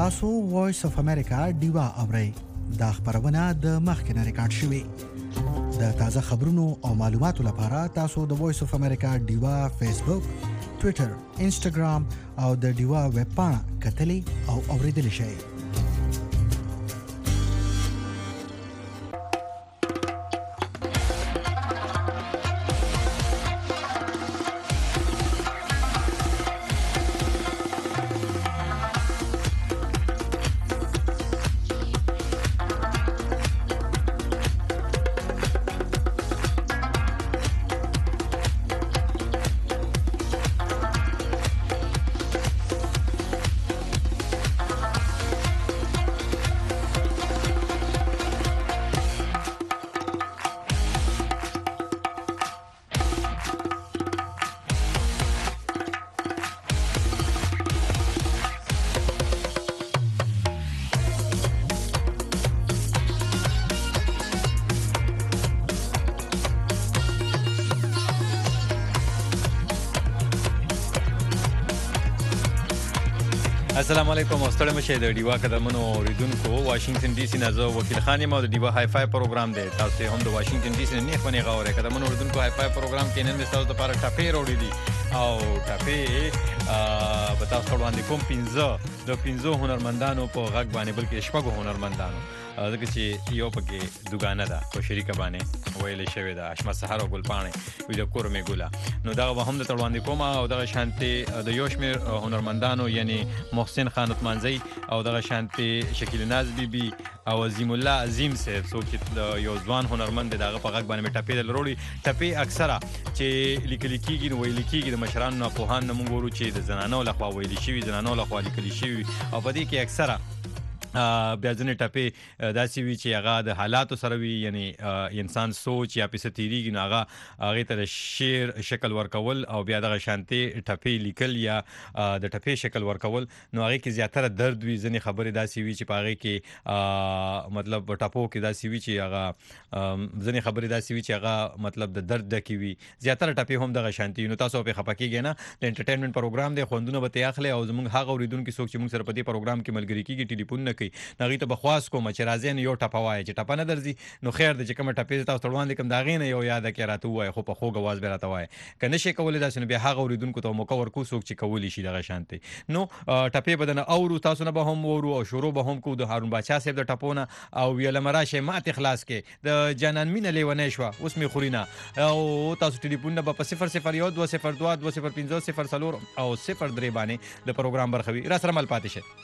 تاسو وایس اف امریکا ډیوا اورئ دا خبرونه د مخکنه ریکارډ شوې د تازه خبرونو او معلوماتو لپاره تاسو د وایس اف امریکا ډیوا فیسبوک ټوئیټر انسټاګرام او د ډیوا ویب پاڼه کتلی او اوریدلی شئ. السلام علیکم ستړي مشه د ډیوا قدمونو اوریدونکو واشنگټن ډي سي نه زه وکیل خان یم او د ډیوا های فای پروګرام دی. تاسو هم د واشنگټن ډي سي نه خونی غوړې قدمونو اوریدونکو های فای پروګرام کې نن تاسو لپاره ټاپې وروړي دي او ټاپې به تاسو وړاندې کوم 15 هنرمندانو په غږ باندې بلکې شپږ هنرمندانو ځکه چې یو پکې دوګانه ده په شریکه باندې ویلې شوې ده اشمت سحر او ګلپاڼې وي د کور مې ګوله نو دا به هم د وړاندې کوم او دغه شانتي د یو شمېر هنرمندانو یعنی محسن خان عثمانزی او دغه شانتي شکیل ناز بیبي او عظیم الله عظیم صاحب څوک د یو ځوان هنرمند دغه په غږ باندې ټپې دلروړي. ټپې اکثره چې لیکل کېږي نو ویل کېږي د مشرانو نه پوهان نه مونږ ورو چې د زنانو لخوا ویل شوي زنانو لخوا لیکل شوي او په دې کې اکثره بیا ځینې ټپې داسې وي چې هغه د حالاتو سره وي یعنی انسان سوچ یا پیسه تیریږي نو هغې ته د شعر شکل ورکول او بیا دغه شانتي ټپې لیکل یا د ټپې شکل ورکول نو هغې کې زیاتره درد وي. ځینې خبرې داسې وي چې په هغې کې مطلب ټپو کې داسې وي چې هغه ځینې خبرې داسې وي چې هغه مطلب د درد ډکې وي. زیاتره ټپې هم دغه شانتي نو تاسو پرې خفه کېږئ نه. د انټرټینمنټ پروګرام دی خوندونه به ترې اخلئ او زموږ هغه اورېدونکي څوک چې موږ سره په دې پروګرام کې ملګري کېږي ټلیفون نه کوي هغې ته به خواست کوم چې راځئ نو یو ټپه وایئ چې ټپه نه درځي نو خیر دی چې کومه ټپې تاسو ته وړاندې کړم د هغې نه یو یاده کې راته ووایئ خو په خوږ اواز به راته وایئ. که نه شئ کولی داسې نو بیا هغه اورېدونکو ته موقع ورکوو څوک چې کولی شي دغه شانتې نو ټپې به دنه اورو تاسو نه به هم اورو او شروع به هم کوو د هارون باچا صاحب د ټپو نه او ویلمه راشئ ماتې خلاص کې د جانان مینه لیونی شوه اوس مې خوري نه او تاسو ټلیفونونه به په 001 202 205 04 او 03 باندې د پروګرام برخه وي. را سره مل پاتې شئ.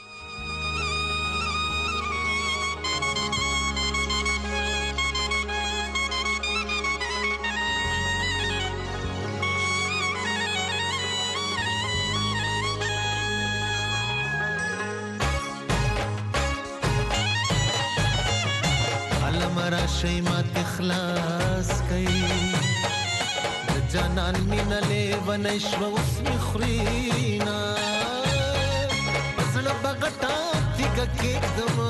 شي مات اخلاص کوي د جانان مینه لیونی شوه اوس مې خوري نه په زړه به غټه تیږه کېږدمه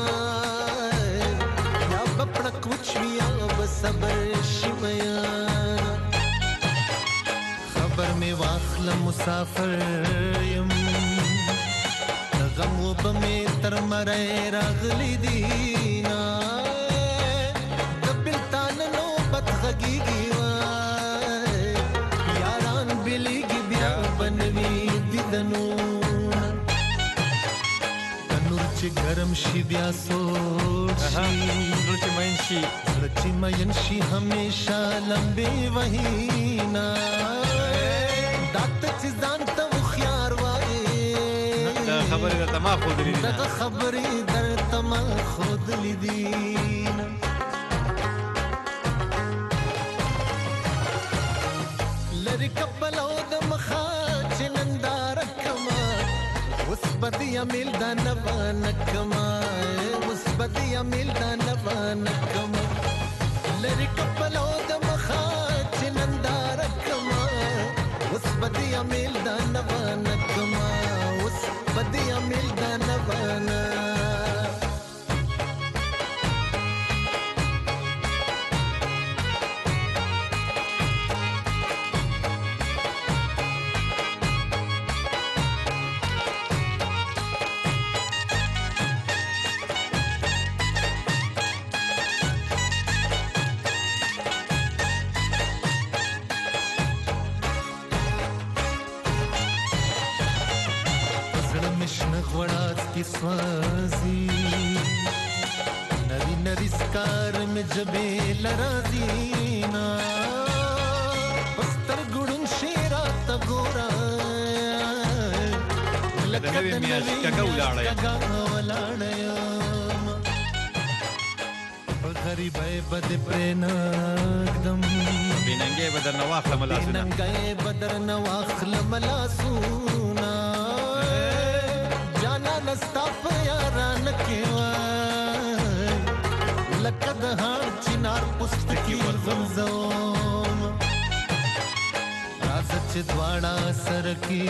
یا به پړک وچوي یا به صبر شي میانه خبر مې واخله مسافر یم د غم وبه مې تر مری راغلی دي نه غږیږي وای یاران بلیږي بیا بنوي دیدنونه تنور چې ګرم شي بیا سوړ شي زړه چې مین شي زړه چې مین شي همیشه لمبې وهي نه دا ته چې ځان ته هوښیار وایې دا خبرې درته ما ښودلي دي دغه خبرې درته ما ښودلي دي نه لري کبل او د مخا چې ننداره کما اوس بدی امیل دا نوانه کما اوس بدی امیل دا نوانه کما لري کبل او د مخا چې ننداره کما اوس بدی امیل دا نوانه کما اوس بدی امیل دا نوانه की स्वाजी नरी नरी स्कार में जबे लराजीना बस्तर गुड़न शेरा तगोरा لکد میاش کگولاړیا غریب بد پرنګدم بیننګي بدر نواخل ملاسونه بیننګي بدر نواخل ملاسونه جانا نستاپ یاران کیوا لکد هار چنار پست کی زمزم راز چ دواړه سر کی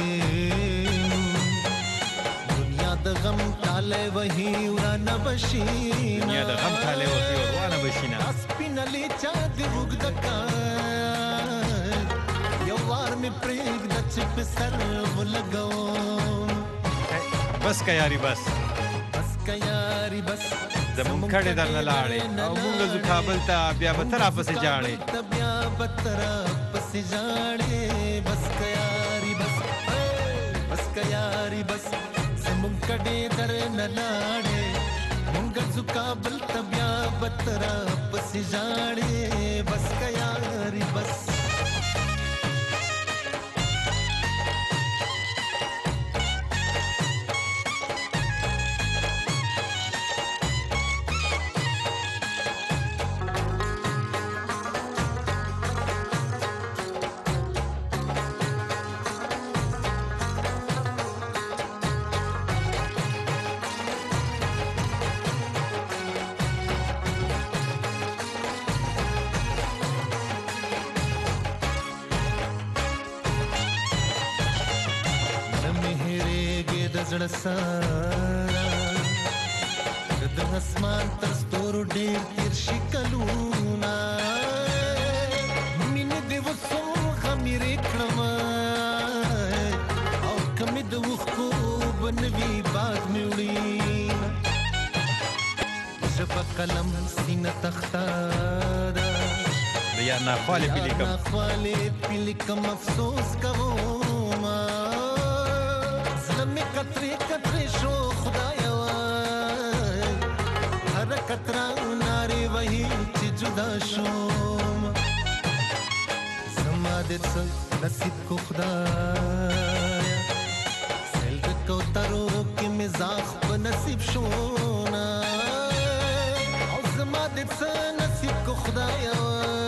دنیا د غم ټاله وਹੀ ورانه بشینا دنیا د غم ټاله وਹੀ ورانه بشینا سپینلی چا دی وګدکا یو وار می پرېګ د چپ سر ولګو بس کا یاري بس زمون کړه درنه لاړې او موږ زو کابل ته بیا به تر افسه جاړې بیا به تر افسه جاړې بس کا یاري بس زمون کړه درنه لاړې موږ زو کابل ته بیا به تر افسه جاړې بس کا یاري بس زړه سارا د اسمان تر ستورو ډېر تیر شي کلونه مینې دې وسوم خمیرې کړم او کمې د اوښکو بنوي باد مې وړي ژبه قلم سینه تخته ده یا ناخوالې پې لیکم افسوس کوم زلمی کتری کتری شو خدایا هر کترا ناری وہی چی جدا شوم زمادت نصیب کو خدایا سیلد کو ترو کی مزاخ بنصیب شونا زمادت نصیب کو خدایا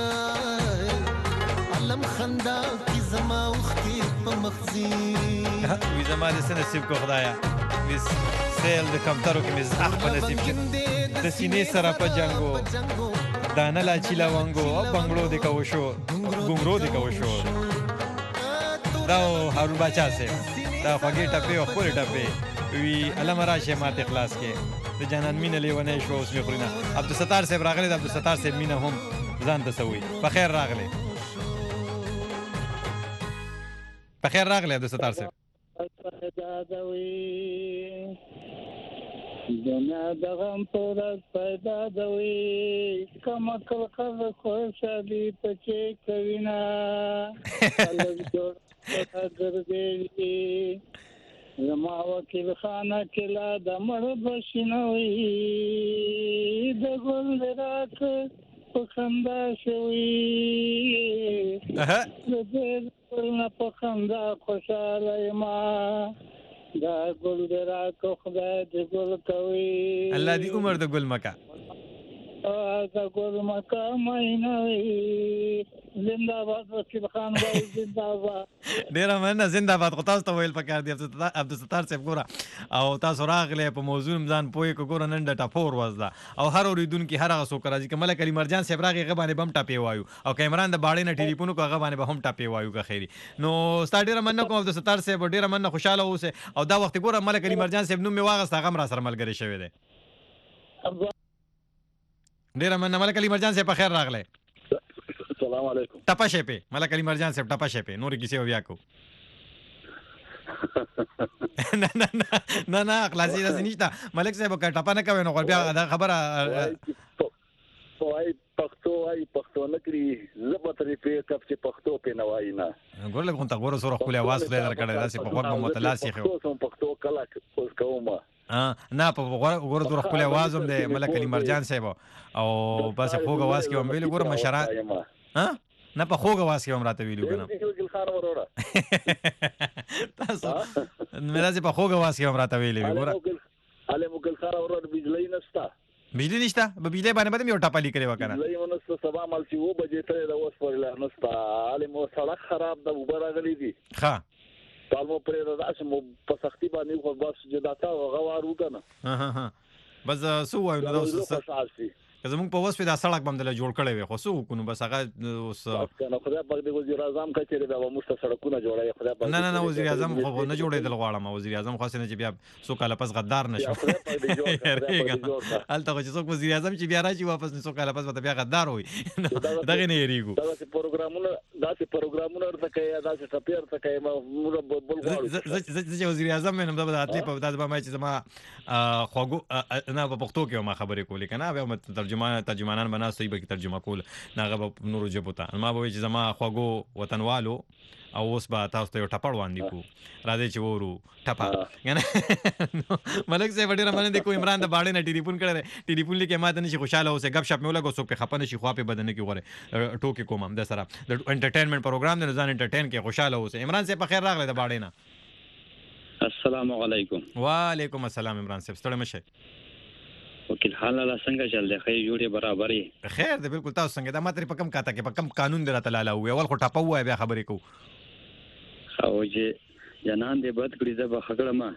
علم خندا کی زما وختي په مخزي وي زما د نصیب کو خدایا مس سیل د کمترو کې مزاح په نصیب کې د سینې سره په جنگو دانه لا چیلا وانګو او بنگلو د کو شو ګنگرو د کو شو دا هارون بچا سه دا فقې ټپه او خپل ټپه وی علم راشه ماته اخلاص کې د جنان مینه لیونه شو اوس می خورینه عبدالستار صاحب راغلی د عبدالستار صاحب مینه هم ځان ته سوي په خیر راغلی په خیر راغلی عبدالستار صاحب دنیا د غم پورت پیدا دوي کما کل خز خوشالي پچې کوینا الګ جوړ ګرځي زما وکیل خانه کلا د مړ بشنوي د ګل راک په خندا شوي د دې ګل په خندا خوشاله ما دا ګل درا کو خدای دې ګل کوي الله دې عمر د ګل مکا دا ګل مکا مینوي زنده‌باد وکیل خان وای زنده‌باد ډیر مننه زنده‌باد خو تاسو ته ویل پکار دی عبدالستار صاحب ګوره او تاسو راغله په موضوع ځان پوي کو ګوره نن ډټا فور وځه او هر اوریدونکو هر هغه څوک راځي کمل کلی مرجان صاحب راغی غ باندې بم ټاپی وایو او کیمران د باړې نه ټلیفون کو غ باندې به هم ټاپی وایو که خیری نو ستاره ډیر مننه کوم عبدالستار صاحب ډیر مننه خوشاله اوسه او دا وخت ګوره ملک علی مرجان صاحب نوم می واغسته غم را سره ملګری شوی دی ډیر مننه ملک علی مرجان صاحب په خیر راغله السلام علیکم ټپه شپه ملک علی مرجان صاحب ټپه شپه نور کیسه ویا کو نه خلاصي راځي نشته ملک صاحب کا ټپه نه کوي نو بیا دا خبره وای پښتو وايي پښتو نه کړی زبتري په کپ چې پښتو په نوای نه ګورله کوم تا ګور سره خپل आवाज خلای درکړی داسې په وګ متلاسي خو پښتو کله اوس کومه نه په ګور در خپل आवाज هم د ملک علي مرجان صاحب او بس خوګ आवाज کې هم ویل ګور مشره نه په خوګ आवाज کې هم راته ویلو کنه وکیل خان وروړه تاسو مې راځي په خوګ आवाज کې هم راته ویلې ګور علي وکیل خان وروړه بجلی نشتا بجلی نشته به بجلی باندې یو ټاپلی کړي وکنه بجلی ونسته سبا مال چې و بجې ته د اوس پر لا نستا علي مو سړک خراب د وبر غلي دي ښه پالمو پرې راځم په سختي باندې خو بس جداتا غوار وکنه بس سو وایو نو که زمونږ په وسپې دا سړک باندې جوړ کړی وي خو څه وکړو بس هغه اوس کنه خدای پاک دې وزیر اعظم کچېره دا موږ ته سړکونه جوړای خدای پاک نه وزیر اعظم خو نه جوړېدل غواړم وزیر اعظم خو څنګه چې بیا څو کاله پس غدار نشو الته چې څوک وزیر اعظم چې بیا راځي واپس څو کاله پس بیا غدار وي دغه نه یریګو دا پروګرامونه ورته کوي دا چې ټپیر ته کوي موږ بل غواړو زه وزیر اعظم مې نم دا اتلی په داسې ما چې زما خوګو نه په پښتو کې ما خبرې کولې کنه بیا ترجمانان بناستي به ترجمه کول ناغه نور جبو ته ما به چې زما خوګو وطنوالو او اوس به تاسو ته ټپړ وړاندې کو راځي چې ورو ټپا کنه ملک صاحب ډیر باندې کو عمران د باړې نه ټلیفون کړی ټلیفون لیکه ماته نشي خوشاله اوسه غب شپ مې ولګو څوک په خپنه شي خوا په بدن کې غوړي ټوکی کوم هم د سره د انټرټینمنت پروګرام د ځان انټرټین کې خوشاله اوسه عمران صاحب په خیر راغلی د باړې نه السلام علیکم وعلیکم السلام عمران صاحب ستړی مشه وکیل حال لا څنګه چل دی خې جوړې برابرې خیر دی بالکل تاسو څنګه دا ماتری په کم کاته کې په کم قانون دی راته لاله وي اول خو ټاپو وای بیا خبرې کو او چې جنان دې بد کړی زه خګړه ما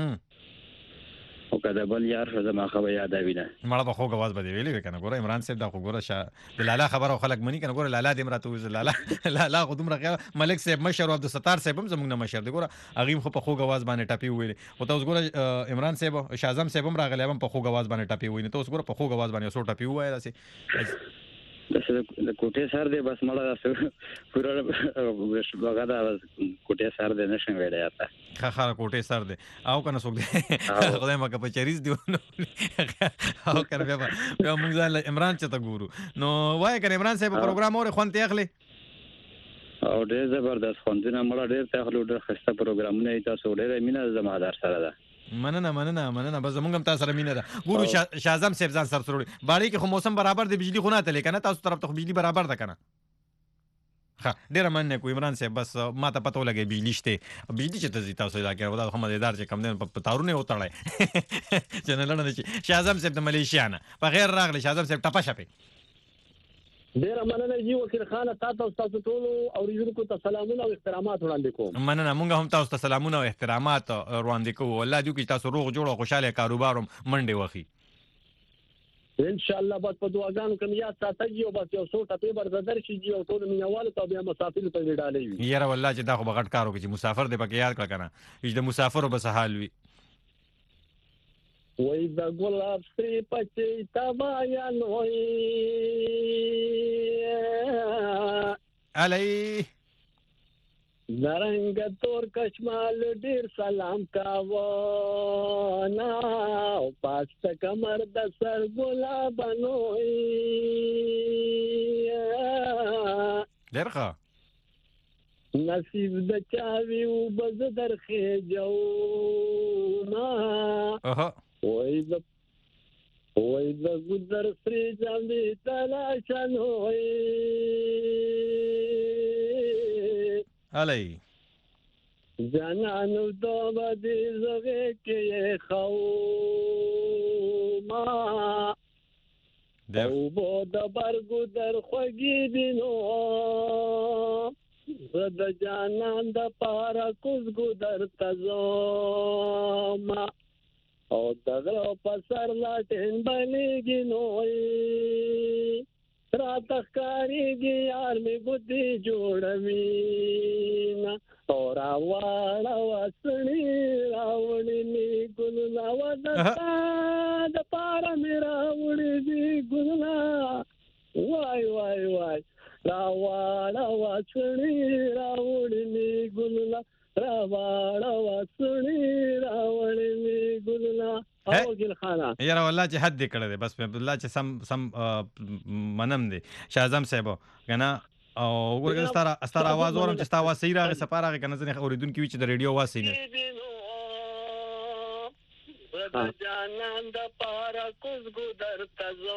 او کدا بل یار زما خو یاد وینه مړه په خوګ आवाज بده ویلې کنه ګوره عمران صاحب دا خو ګوره د لالا خبره خلک منی کنه ګوره لالا دې مرته وز لالا خو دومره ملک صاحب مشر او عبد الستار صاحب هم زمونږ مشر دی ګوره اغه خو په خوګ आवाज باندې ټاپی ویلې او تاسو ګوره عمران صاحب شاعظم صاحب هم راغلی هم په خوګ आवाज باندې ټاپی وینې تاسو ګوره په خوګ आवाज باندې سو ټاپی وای راسي د کوټه سر دې بس مړه پورا وګدا کوټه سر دې نشم ویلې آتا خا کوټه سر دې او کنه سوګ دې خدای مکه په چریز دی او کنه بیا موږ ځان عمران چته ګورو نو وای کنه عمران صاحب پروګرام اور خوانته اخلي او ډېر زبردست خوندنه مړه ډېر ته خلک ډېر خسته پروګرامونه تاسو ډېر مینه زمادار سره ده مننه بس موږ هم تاسو سره مینه ده ګورو شاعظم صاحب ځان سره سره باړي کې خو موسم برابر دی بجلی خو نه تلې کنه تاسو طرف ته بجلی برابر ده کنه ها ډیر مننه کو عمران صاحب بس ما ته پته ولګي بجلی شته بجلی چې تاسو دا کې ودا هم مزیدار چې کم دین په تارونه وتړای چې نه لړنه شي شاعظم صاحب د ملیشیا نه په غیر راغلی شاعظم صاحب ټپه شپه ډیر مننه جی وکیل خان تاسو ټول اوریدونکو ته سلامونه او احترامات وړاندې کوم مننه مونږ هم تاسو ته سلامونه او احترامات وړاندې کوو الله دې کې تاسو روغ جوړ او خوشاله کاروبار منډه وخی ان شاء الله بس په دعاګانو کې یا ساتي او بس یو څو ټپې برزدر شي او ټول مینوال ته بیا مسافر ته وډالې وي یاره والله چې دا خو بغټ کارو کې مسافر دې پکې یاد کړ کنه چې د مسافر وبس حال وي وای دا ګلاب سری پچې تا بیان وای علی نرنګ تور کشمال ډیر سلام کاوه نا او پاست کمر د سر ګلاب نوې درخه نصیب د چاوي او بز درخه جو ما وای د ګذر سری ځاندې تلاشن وای علی جانانو دوبه دې زغه کې خو ما او بود برګو در خوږی دینو زد جانان د پارا کوز ګدر تزما او دغه پسر لا ټین بلېږي نوې رات ښکارېږي یار مې ګوتې جوړوي نه او راواړه وسړي راوړي مې ګلونه ودستا د پاره مې راوړي دي ګلونه وای راواړه واسړي راوړې می ګلونه راواړه واسړي راوړې می ګلونه او ګل خانه یاره والله چې حد دې کړی دی بس الله چې سم منم دی شاه اعظم صاحب کنه او وګورئ ستاره आवाज اورم چې ستا आवाज صحیح راغی سپار راغی کنه ځنه اوریدونکو وی چې د ریډیو आवाज صحیح نه جانان د پارا کوز ګدر تزو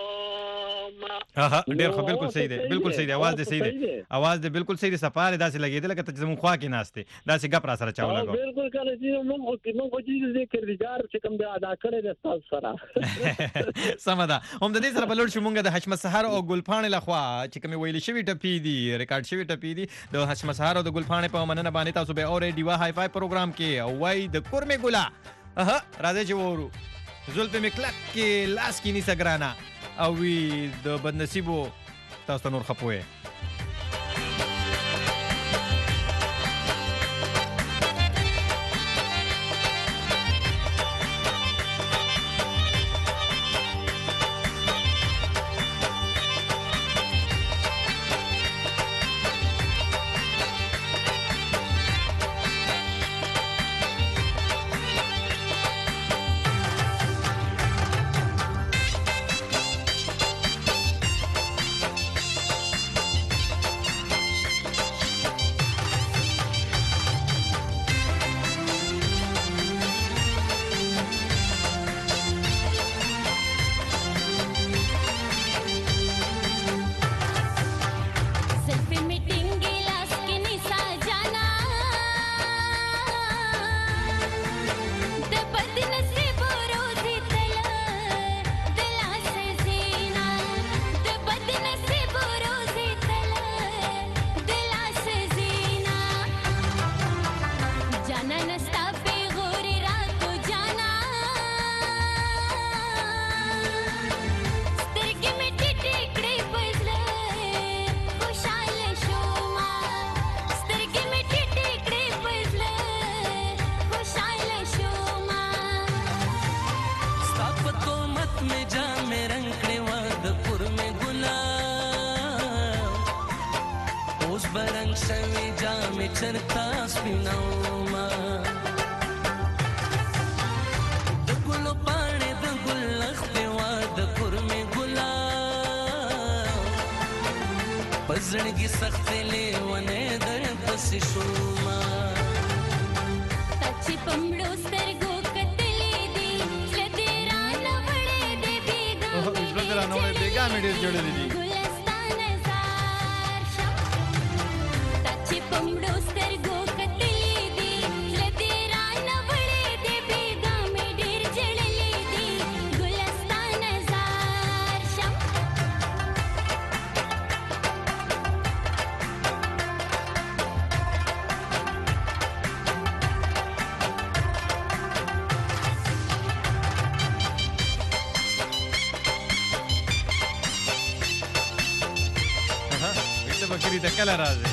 ها ډیر خو بالکل صحیح دی بالکل صحیح دی आवाज دې صحیح دی आवाज دې بالکل صحیح دی سپار داسې لګیدل لکه ته زمون خوا کې ناشته داسې غپ را سره چاو لګو بالکل کله چې موږ دې کردګار چې کوم دی ادا کړی د تاسو سره سمدا هم د دې سره بلور شو مونږ د حشمت سحر او ګلپاڼې لخوا چې کوم ویل شوی ټپی دی ریکارډ شوی ټپی دی د حشمت سحر او د ګلپاڼې په مننه باندې تاسو به اورې ډیوا های فای پروګرام کې او وای د کورمه ګلا راځي چې وورو زول په مکلک کې لاس کې نیسه ګرانا او وی د بدنصیبو تاسو نور خپوي زړګي سخت لیونه در پس شوما تچ پمړو سترګو کتلې دي لدرا نه وړې دې بیګا مې ډېر جوړلې دي ګلستان زار شم تچ پمړو سترګو کتلې دي لدرا نه وړې دې بیګا مې ډېر جوړلې دي ګلستان زار شم بکری ته کله راځي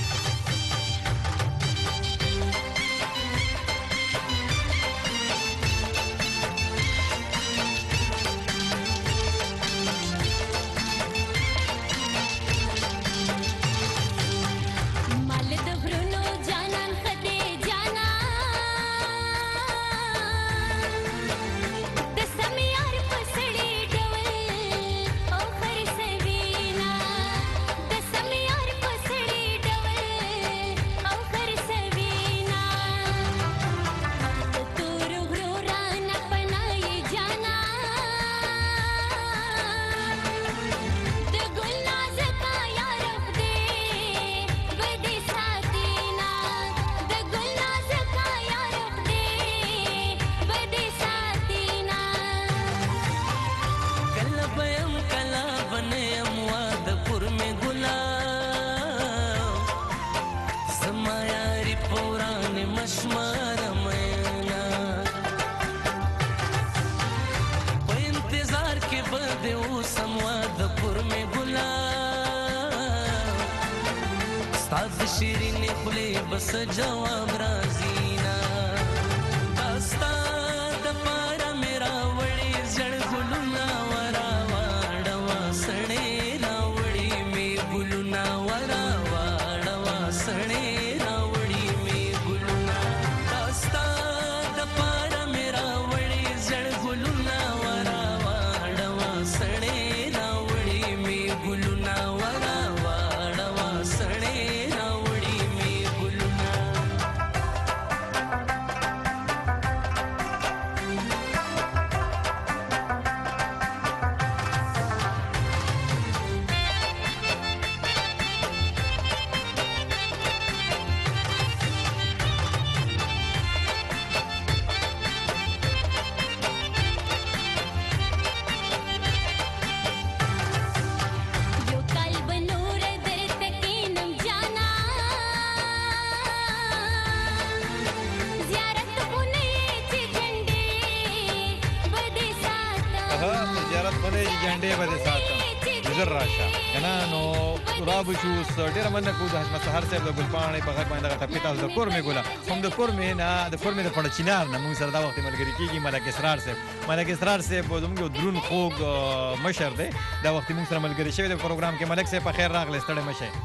شیرین خلی بس جواب رازینا داستا د پارا میرا وړي زړ ګلونا ورا واړه وسړې راوړي می ګلونا وړې جنډې به دې ساتم زر راشه کنه نو رابو شو ډېره مننه کوو د حشمت سهار صاحب د ګلپاڼې په غږ باندې دغه ټپې تاسو د کور مې ګوله هم د کور مې نه د کور مې د پړه چینار نه موږ سره دا وخت ملګري کېږي ملک اسرار صاحب ملک اسرار صاحب زموږ یو دروند خوږ مشر دی دا وخت موږ سره ملګري شوی دی پروګرام کې ملک صاحب په خیر راغلی ستړی مه شئ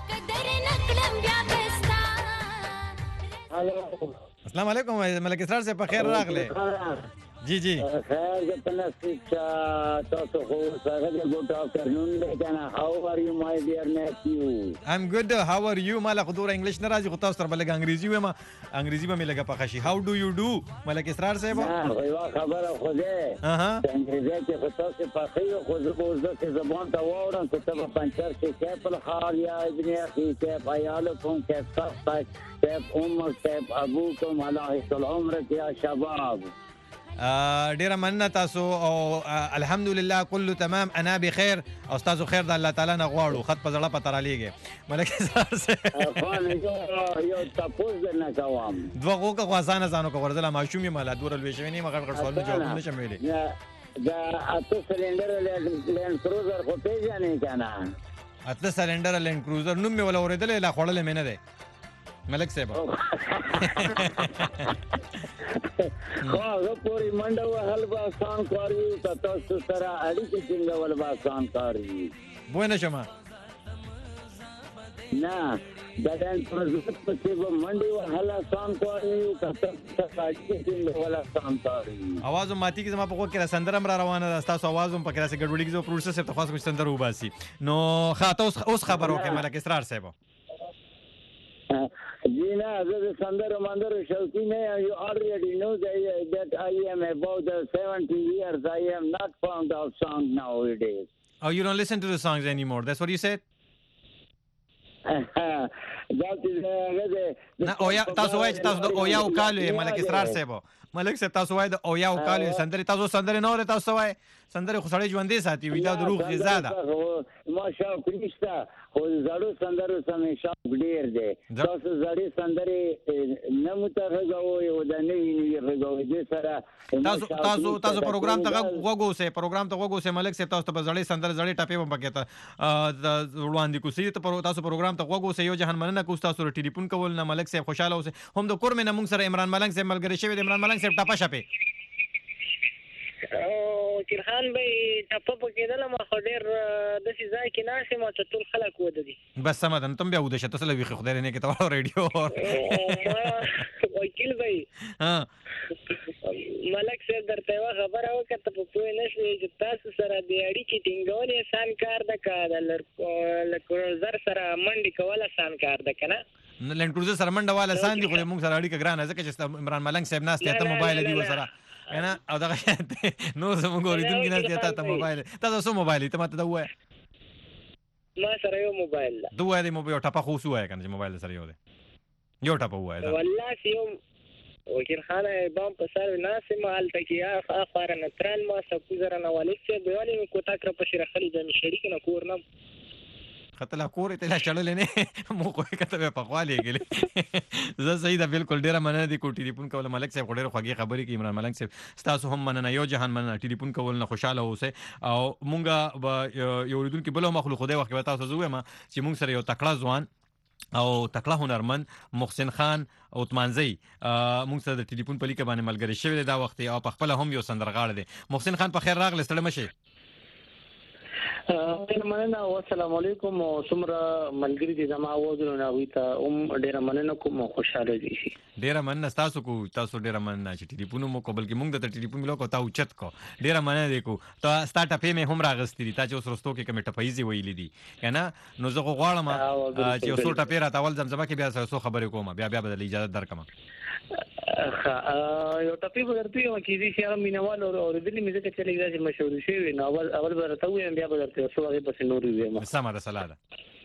السلام علیکم ملک اسرار صاحب په خیر راغلی जी जी खैर जब तक शिक्षा तो हो सके गुड आफ्टरनून बेटा how are you my dear nephew I am good how are you माला खदूर इंग्लिश न राजी खता सर बलगा अंग्रेजी में अंग्रेजी में लगा पखशी how do you do Malak Israr साहब हां खबर खुदे हां अंग्रेजी के खता से पखी खुद बोल के जबान तवारन كتب पंचर से كيف الحال يا ابن اخي كيف عيالكم كيف صحتك كيف امك كيف ابوكم على العمر يا شباب ډیره مننه تاسو او الحمدلله كله تمام انا بخير او تاسو خیر د الله تعالی نه غواړو خط په زړه پته را لیږي ملک اسرار صاحب یو تاسو نه کوم دوه غوګه غوازانه ځانو کو ورزله ماشومي مال دور لوي شوی نه مګر غړ سوال جواب نه شمېلې دا اته سلندر لینډ کروزر خو پیژنې کنه اته سلندر لینډ کروزر نوم مې ولا اوریدل لا خړل مې نه ده ملک صاحب خو هغه پوری منډه وهل به آسان کار وي تاسو سره اړیکې ټینګول به آسان کار وي بوینه شما نه دا د پروژې په څیر به منډه وهل آسان کار وي تاسو سره اړیکې ټینګول آسان کار وي आवाज ماتي کې زما په وګ کې سندرم را روانه ده تاسو आवाज هم پکې راځي ګډوډي کې زو پروسس ته خاص کوم سندر وباسي نو خاطه اوس خبر وکړه ملک اسرار صاحب Gina, the Sandar Mandar Shalkine, you already know that I am about 70 years. I am not fond of songs nowadays. Oh, you don't listen to the songs anymore. That's what you said? That is oya tasu wai tasu oya ukalu Malik Israr sebo Malik se tasu wai oya ukalu sandari tasu sandari no re tasu wai sandari خو سړی ژوندې ساتي وی دا د روح غذا ده ماشا پرشتہ خو زړو سندرو سمې شوق ډیر دی تاسو زړې سندرې نه متغو یو د نوې غوږ دې سره تاسو پروګرام ته وګو سه ملک سه تاسو په زړې سندرې زړې ټاپې هم پکې ته وړاندې کوسي ته تاسو پروګرام ته وګو سه یو جهان مننه کو تاسو ټلیفون کول نه ملک سه خوشاله اوسه هم د کور مې موږ سره عمران ملنګ سه ملګری شوی د عمران ملنګ سه ټاپه شپه او کیرخان به ټاپه پکېدل ما خو ډېر د سې ځای کې ناشې ما ته ټول خلک وده دي بس سمه ده تم بیا وده شته سره وی خدای نه کې ته ریډیو وکیل بھائی ها ملک صاحب درته یو خبره وکړه په پوه نشوي چې تاسو سره د اړیکې ټینګول آسان کار ده که لکروزر سره منډې کول آسان کار ده که نه لینډ کروزر سره منډه والا آسان دي خو موږ سره اړیکه ګرانه ځکه چې عمران ملنګ صاحب ناست ته موبایل دی وسره انا او دغه نو زموږ اوریدونکو نه ته موبایل تاسو سو موبایل ته ماته دا وای ما سره یو موبایل ده دوه دی موبایل ټاپه خو سو وای کنه چې موبایل سره یو دی یو ټاپه وای دا والله یو وکیل خان بام په سر ناسه مال تکیا اخر نترال ما سکو زره نه والي چې دیوالي کو تاکر په شری خلی د شریک نه کور نه خطلا کور ته لا چړل نه مو کوی کته په خواله کېله زه صحیح ده بالکل ډیره مننه دي کو ټلیفون کول ملک صاحب ډیره خوږی خبرې کې عمران ملنګ صاحب تاسو هم مننه یو جهان مننه ټلیفون کول نه خوشاله اوسه او مونږه یو ریدون کې بل مخلوق خدای وخت به تاسو زوې ما چې مونږ سره یو تکړه ځوان او تکړه هنرمند محسن خان اوتمانزی مونږ سره د ټلیفون په لیکه باندې ملګری شوی دا وخت او په خپل هم یو سندرغاړ دی محسن خان په خیر راغلی ستړي مشه ډیر مننه او السلام علیکم او څومره ملګری دي زما وځو نه وي ته ډیر مننه کوم خوشاله دي ډیر مننه تاسو ډیر مننه چې ټلیفون مو قبل کې مونږ د ټلیفون ملو کو تا اوچت کو ډیر مننه دي کو ته سٹارټ اپ مې هم راغستې دي تا چې اوس رستو کې کمه ټپایزي ویلې دي کنه نو زه غواړم چې اوس ټپې را تاول زمزمه کې بیا سره خبرې کوم بیا بدل اجازه درکم یو ټپی ورته یو کې دي چې مینوال او دلی مې ځکه چې لږه مشهور شوی نو اول ورته ویم بیا به درته څو هغه پس نور ویم سم ده سلاده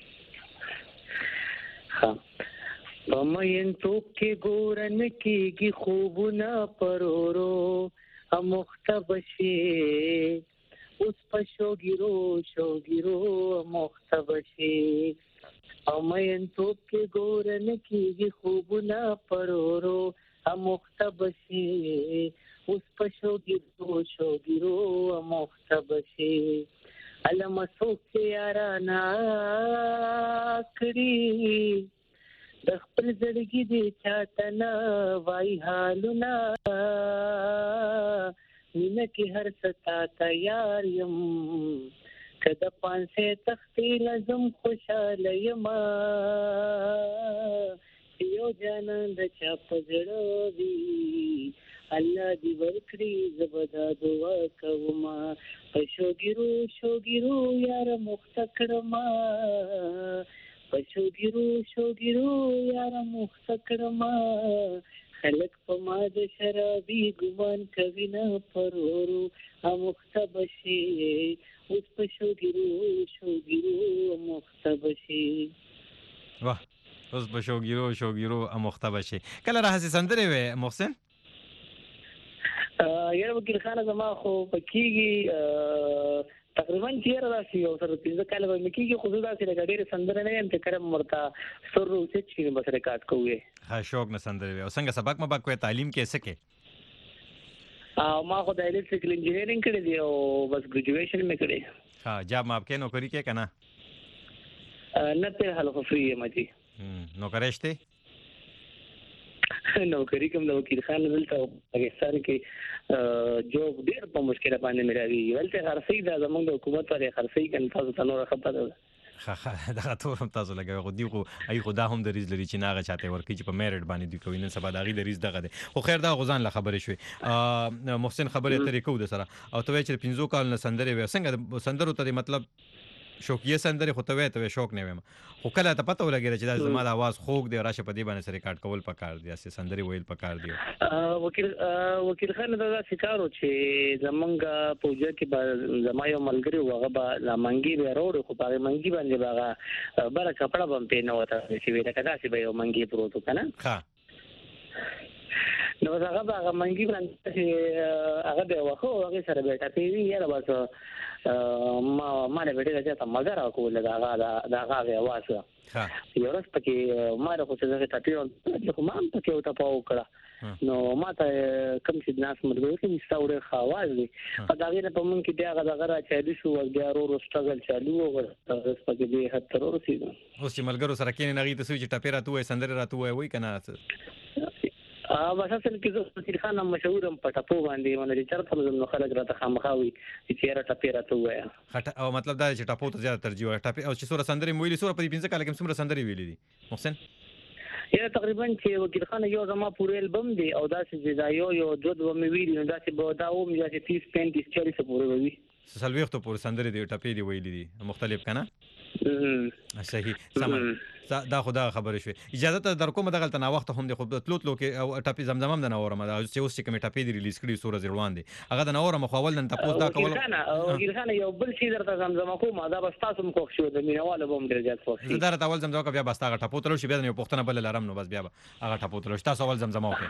ها پمین تو کې ګورن کېږي خوبونه پرورو مختبشي اوس په شوګیرو مختبشي پمین تو کې ګورن کېږي خوبونه پرورو مختبشي اوس په شوګیرو مختبشي بشي علم سوک یارانا کړی د خپل زړګي دې چاته نه وای حالونه مینه کې هر ستا تیار یم کده پانسه تختی لازم خوشاله یم یو جانان د چا په زړه وي الله دې ورکړي زبدا دعا کوم شوګیرو یار مخت کړما شوګیرو یار مخت کړما خلق په ما د شرابي ګمان کوي نه پرورو مخت بشي اوس په شوګیرو مخت بشي واه اوس په شوګیرو مخت بشي کله راځي سندره وې محسن یاره وکیل خان زما خو پکېږي تقریبا چیرې راشي او سره پنځه کاله به مې کېږي خو زه داسې لکه ډېرې سندرې نه یم چې کله مې ورته سر روسیت شي نو بس ریکارډ کوو ښه شوق نه سندرې وې او څنګه سبق مبق کوې تعلیم کې څه کې ما خو د الکتریکل انجینرینګ کړی دی او بس ګریجویشن مې کړی ها جاب ما کې نوکری کې کنه نه په حال خو فری یم جی نوکری شته نوکری کوم د وکیل خان دلته پاکستان کې جوب ډېر په مشکل باندې ملایوي ولته خرڅي د زمونږ د حکومت لري خرڅي کنه تاسو ته نور خبره ده دا ټول هم تاسو لګوي خو دی خو ای خدا هم د ریز لري چې ناغه چاته ورکی چې په میرټ باندې دی کوي نن سبا د غي د ریز دغه دی خو خیر دا غزان له خبرې شوي محسن خبرې ترې کو د سره او ته چې 15 کال نه سندرې و څنګه سندرو ته مطلب شوقیه سندرې خو ته شوق نه ویم خو کله ته پته ولګی چې دا زما د आवाज خوږ دی راشه په دې باندې سره ریکارډ کول پکار دی چې سندرې ویل پکار دی وکیل خان دا شکارو چې زمونږ پوجا کې زما یو ملګری وغه با لا منګي به وروړ خو په منګي باندې باغه بل کپڑا باندې نه وته چې ویل کدا چې به یو منګي پروت کنه ها نو هغه منګي باندې هغه به واخو هغه سره بیٹا پیوی یاره بس ما نه ویډیو چې تا مګر کوله دا هغه आवाज ها یو ورځ پکې ما راخو چې زه ته پیرون خو ما هم پکې وته پاو کړه نو ما ته کوم چې ناس مرګو کې مستوره خواز دي په دا غیر په مونږ کې بیا هغه راځي چې شو بیا ورو سټرګل چالو او پکې به هتر ورسېږي اوس چې ملګرو سره کې نه غي ته سوي چې ټاپې راتوي سندره راتوي وای کنه بس اصل کې زه وکیل خان مشهورم په ټاپو باندې باندې چرته نو خلک راته خامخاوي چې را ټاپې راته وایا او مطلب دا چې ټاپو ته زیات ترجیح ورکړي ټاپې او چې سوره سندرې ویلي سوره په 15 کال کې څومره سندرې ویلي دي محسن یا تقریبا چې وکیل خان یو زما پورې البم دی او دا چې دا یو دوه مې ویلي نو دا چې به دا اوم یا چې 30 35 40 پورې وي سلويخت پورې سندرې دی ټاپې دی ویلي دي مختلف کنه صحیح سم دا خدا خبره شوي اجازه ته در کومه دغه تنا وخت هم د خو تلوتلو کې او ټاپي زمزم هم د نورم دا چې اوس چې کوم ټاپي دی ریلیز کړي سورې روان دي هغه د نورم خو اول نن تاسو دا کول وکیل خان یو بل شي درته زمزم کوم دا بس تاسو مخ شو د مینواله بم درجات فوکس زه درته اول زمزم کوم بیا بس هغه ټاپو تلو شي بیا نه پښتنه بل لارم نو بس بیا هغه ټاپو تلو تاسو اول زمزم وکړه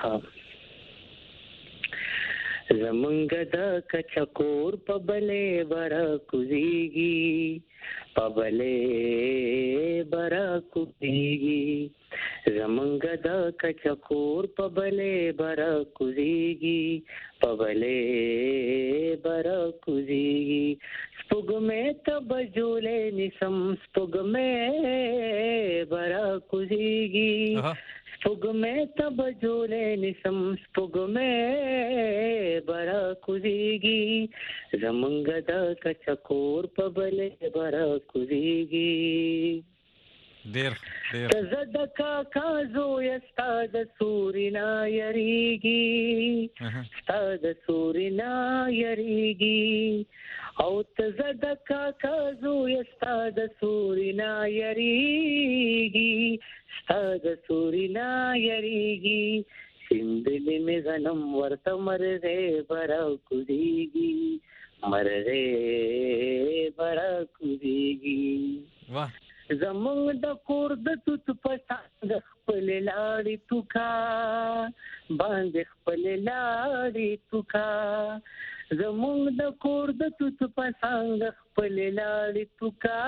زمونږ د کچکور په بلې بره کوزيږي په بلې بره کوزيږي زمونږ د کچکور په بلې بره کوزيږي په بلې بره کوزيږي سپوږمې ته بجولې نسم سپوږمې بره کوزيږي سپوږمې ته بجولې نسم سپوږمې بره کوزيږي زمونږ د کچکور په بلې بره کوزيږي ډېر زه د کاکا زوی ستا د سورینا یریږي ستا د سورینا یریږي او ته زه د کاکا زوی ستا د سورینا یریږي ستا د سورینا یریږي سندلې مې غنم ورته مرغې بره کوزيږي مرغې بره کوزيږي واه زمونږ د کور د توت پسند خپل لاړې توکا باندې خپل لاړې توکا زمونږ د کور د توت پسند خپل لاړې توکا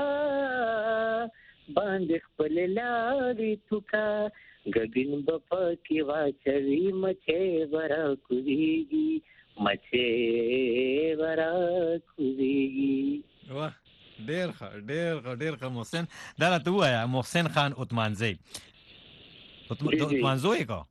باندې خپل لاړې توکا ګګین بپا کې واچوي مچې بره کوزيږي مچې ورا کوزيږي. واه ډېر ښه محسن. دا راته ووایه محسن خان عثمانزی عثمانزوی کا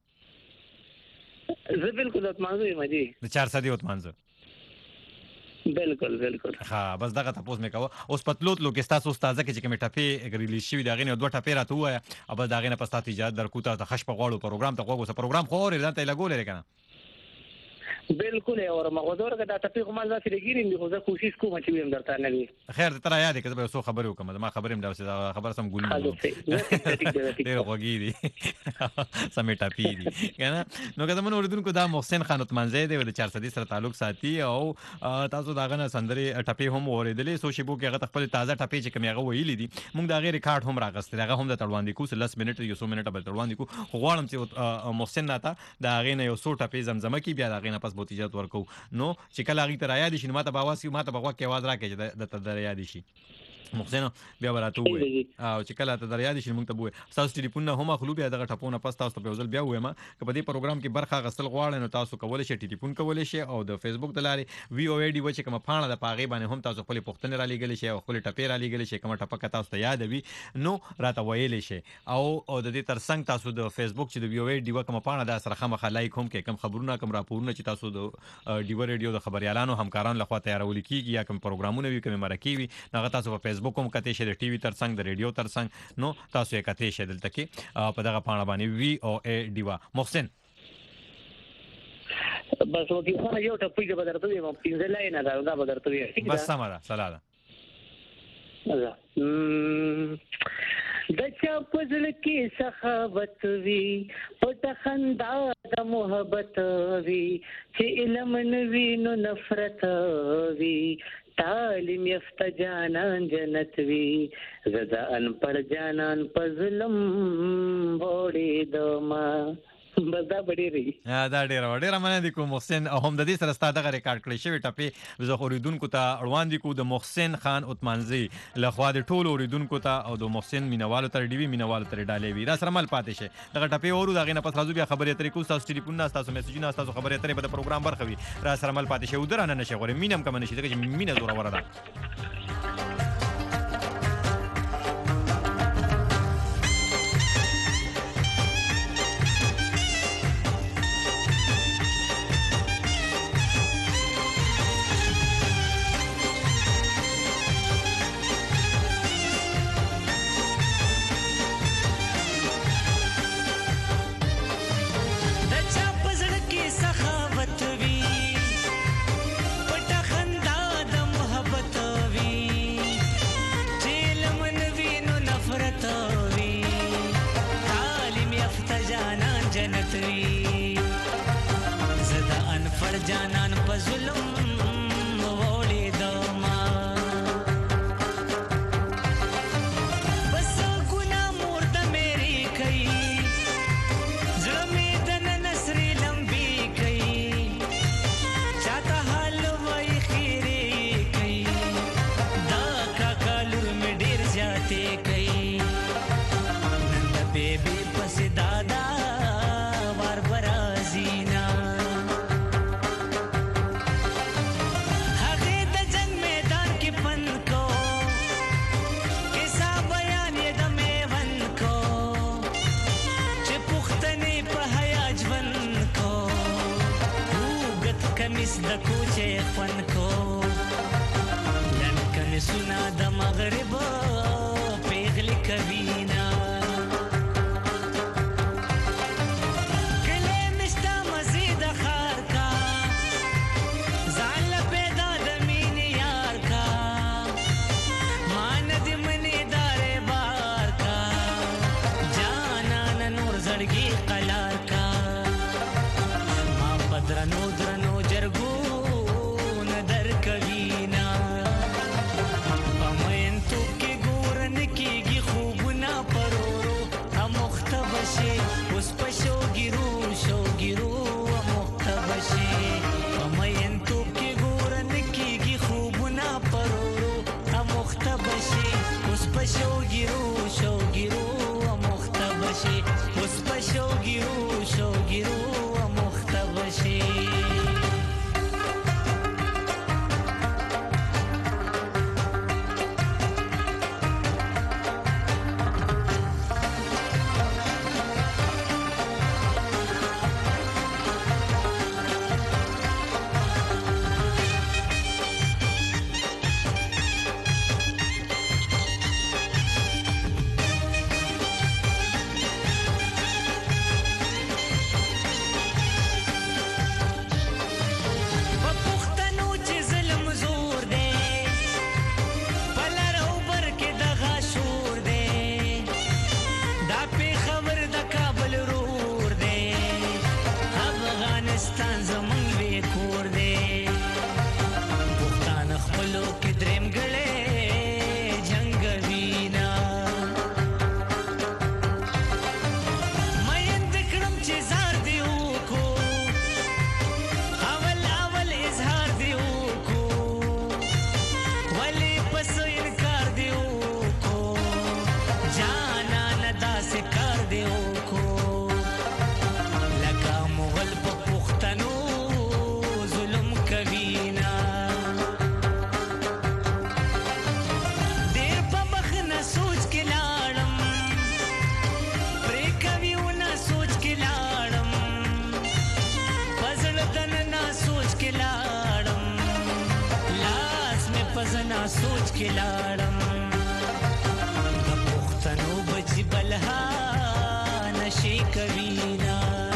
زه بالکل عثمانزوی ما جی د 400 عثمانزو بالکل ها بس دغه تاسو مې کوه. اوس پتلوت لو کې تاسو استاذه کې چې کوم ټاپې ریلیز شوی دا غینه دوه ټاپې راته وایه او بس دا غینه پستا تجارت درکو ته خش په غواړو پروګرام ته غوږو پروګرام خو اور ځان ته لګول لري کنه. بالکل اور مغزور کا دا ټاپې کومه ځا چې ګیرین دی خو زه کوشش کوم چې ویم درته نه وي. خیر تر یاد کې زه سو خبرې وکم ما خبرې مې دا خبر سم ګول ډېر خوږی دي سمې ټاپې دي کنه. نو کله من اوریدونکو دا محسن خان عثمانزی دی د 400 سره تعلق ساتي او تاسو دا غنه سندري ټاپې هم اوریدلې سو شیبو کې هغه خپل تازه ټاپې چې کوم هغه ویلې دي موږ دا غیر ریکارډ هم راغستل هغه هم د تړوان دي کو 10 منټ یو 100 منټ بل تړوان دي کو غواړم چې محسن ناته دا غینه یو 100 ټاپې زمزمه کې بیا دا غینه پس بوت اجازه ورکو نو چې کله هغه تر یاد شي ماته باواس ماته بغوا کې आवाज راکې د تر یاد شي محسن بیا وراتو وي او چې کله ته در یاد شي موږ ته وي تاسو ټلیفون نه هم خلو بیا دغه ټپونه پس تاسو په ځل بیا وایم چې په دې پروګرام کې برخه غسل غواړئ نو تاسو کولای شئ ټلیفون کولای شئ او د فیسبوک د لارې وی او ای ډی و چې کوم پاڼه د پاغي باندې هم تاسو خپل پښتنه را لګل شئ او خپل ټپې را لګل شئ کوم ټپه تاسو ته یاد وي نو راته ویلې شئ او د دې ترڅنګ تاسو د فیسبوک چې د وی او ای ډی و کوم پاڼه د سره خامخا لایک هم کې کوم خبرونه کوم راپورونه چې تاسو د ډیو ریډیو د خبريالانو همکارانو لخوا تیارول کیږي یا کوم پروګرامونه وي کوم مرکې وي هغه تاسو په فیسبوک هم کته شئ ټي وي ترڅنګ د ریډیو ترڅنګ نو تاسو یې کته شئ دلته کې په دغه پاڼه باندې وی او ای ډی و محسن بس وکی خو یو ټپې کې بدرته دی مې پینځه لاینه دا بدرته دی بس سماره سلاله د چا پزړ کې سخاوت وی پټ خندا د محبت وی چې علم نوی نو نفرت وی تعلیم یافته جانان جنت وی زدا ان پر جانان په ظلم وړي دما بس دا بډې ری دا ډېر مننه دي کو محسن او هم د دې سره ستاسو دغه ریکارډ کړی شوی ټپې زه اوریدونکو ته اړوان دي کو د محسن خان عثمانزی لخوا د ټولو اوریدونکو ته او د محسن مینوالو تر ډي وی مینوالو تر ډالې وی را سره مل پاتې شي دغه ټپې اورو دغه نه پس راځو بیا خبرې اترې کو تاسو ټلیفون نه تاسو میسجونه تاسو خبرې اترې په پروګرام برخه وي را سره مل پاتې شي ودرانه نشي غوړې مینم کوم نشي دغه مینه زوره ورده جانان په ظلم وړي دما بس ګنا مرد مېری کوي زړه د نصر لمبي کوي چاته حال وای خیره کوي دا کاکالور مې ډیر ځاتې کوي نن بیبي پس دادا وار برازینا د کوچه فن کو لنکن سنا د مغرب پیغلی کبینا کله مستا مزید خار کا زال پیدا د مين یار کا مان د منی دار بار کا جانا نور زړګي قلار کا ما پدرنو درنو کې لاړم د پښتنو بچي بلها نشي کوینا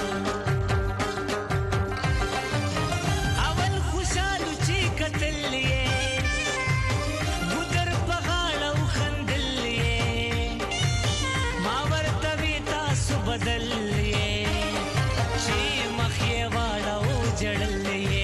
اول خوشالو چې کتلې ګودر په غاړه خندلې ما ورته وی تاسو بدلې چې مخې واړه او جړلې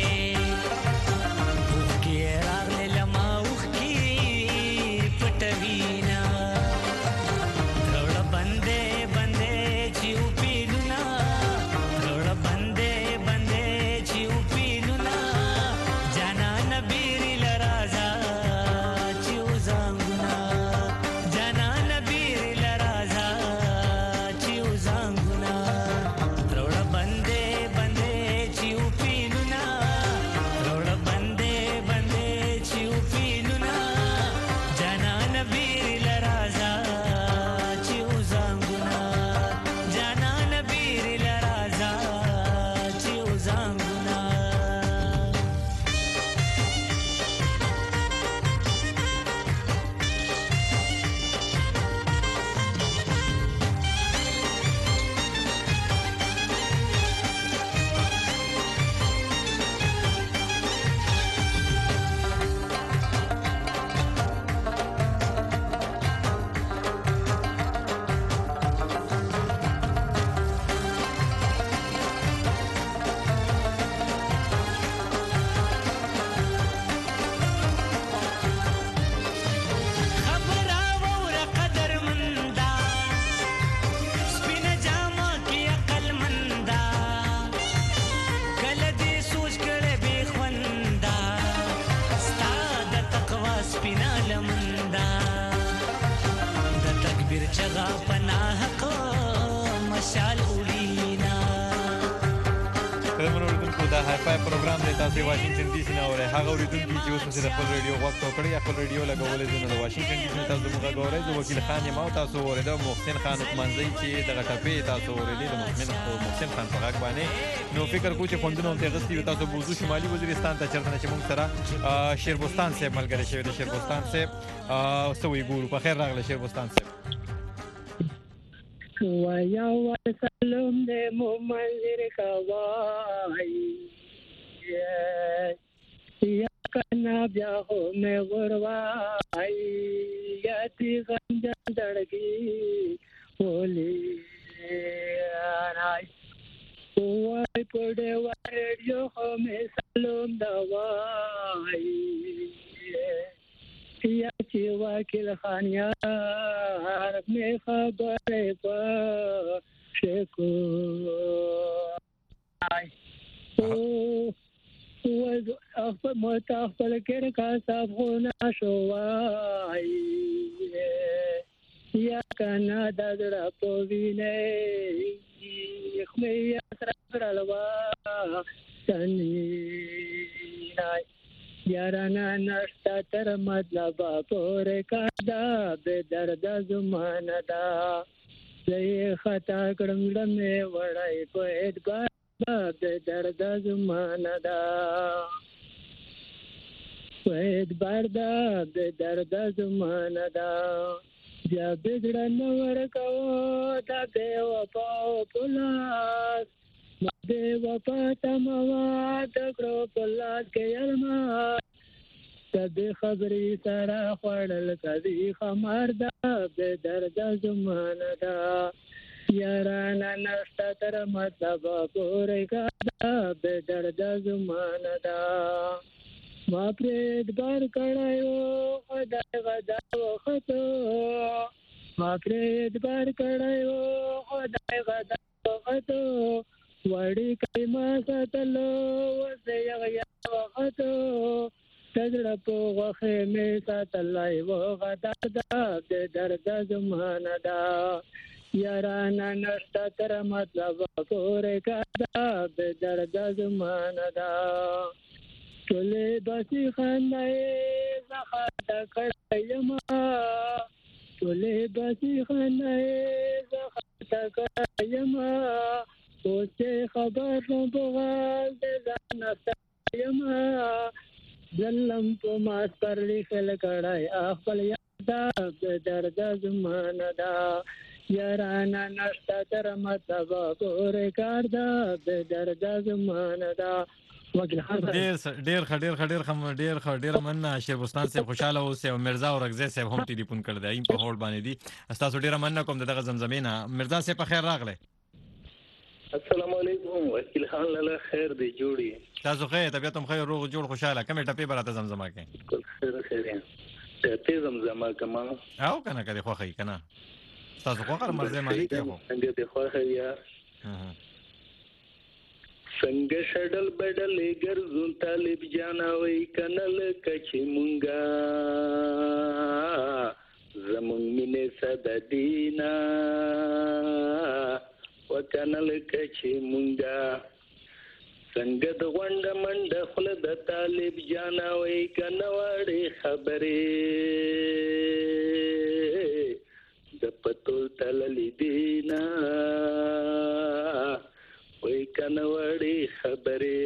پروګرام دی تاسو واشنگټن ډي سي نه اورئ هغه اوریدونکي چې اوس د خپل ریډیو غوږ ته کړی خپل ریډیو لګولې زونه د واشنگټن ډي سي تاسو موږ غوړې د وکیل خان یې ما تاسو اوریدو محسن خان منځي چې د غټپې تاسو اوریدل د محسن خان په غږ باندې نو فکر کوم چې خوندونه ته غستې تاسو بوزو شمالي وزیرستان ته چرته چې موږ سره شیربستان سه ملګری شوی د شیربستان سه سوي ګورو په خیر راغله شیربستان سه ويا وسلم دې ممنظر کوي یا کنا بیا هو مې ورواي یا تی غنجان دړګي ولي راي وای پړې ورډیو مې سلام دا وای یا چې وکیل خان یار مې خبرې په شکو خپل متا خپل کېر کا صاحب غونا شوای یا کنا دړه په وینې خمه یا سره لوا سني نای یارانا نشتا تر مطلب پورې کادا به درد زمانه دا زه خطا کړم لمه وړای په ادبار به درد زمانه دا په ادبار دا به درد زمانه دا بیا بدړن ورکو دا به وپا پلاس مده وپا تموا تکړو پلاس کې علما تبه خبري سره خړل کدي خمر دا به درد زمانه دا یارانا نشتا تر مطلب پورې کادا به درد زمانه دا ما پرې بار کړایو خدای غدا وختو ما پرې بار کړایو خدای غدا وختو وړي کایما ساتلو وسه یا وختو تجړه په غوخه مې ساتلای و غدا د درد زمانه دا یارانا نشتا تر مطلب پورې کادا د درد زمانه دا ټولې باسي خندای زخه کړایما ټولې باسي خندای زخه کړایما اوسه خبر په غال د ځان ستایما ظلم په ما سر لیکل کړای خپل یاد د درد زمانه دا یارانا نشته تر مطلب ګورې کار دا د درد زمانه دا ډیر مننه شیربستان صاحب خوشاله اوسئ او مرزا اورغزی صاحب هم ټلیفون کړی دی په هولډ باندې دي تاسو ډیر مننه کوم دغه زمزمې نه مرزا صاحب په خیر راغله السلام علیکم وکیل خان لاله خیر دی جوړی تاسو خیر طبيعت هم خیر روغ جوړ خوشاله کومه ټپې براته زمزمه کوي خیر ته زمزمه کما او کنه کړي خو خی کنه تاسو خو هر مرزه مالک یو څنګه خو خیر څنګه شډل بدل ګرځون طالب جانا وای کنل کچ مونږه زمون مینه صد دینا وکنل کچ مونږه څنګه د غونډ منډ خپل د طالب جانا وای کنوړې خبرې د پتول تللی دینا وای کنوړې خبرې